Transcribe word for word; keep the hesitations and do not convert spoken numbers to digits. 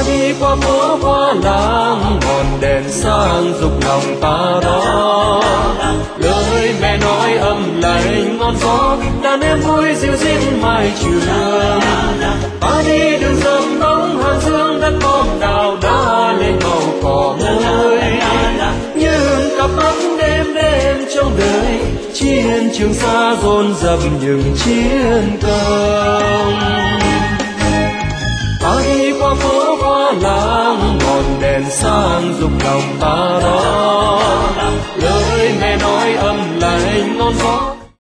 ta đi qua phố qua làng, ngọn đèn sáng dục lòng ta đó. Lời mẹ nói ấm lạnh ngon gió, đàn em vui dịu dít mai trường. Ta đi đường rộng nóng hàng dương, đất bom đào đã lên màu cỏ môi. Nhưng cặp mắt đêm đêm trong đời, chiến trường xa dồn dập những chiến công. Ta đi qua phố qua làng, ngọn đèn sáng dục lòng ta đó. Lời mẹ nói ấm lạnh ngon gió,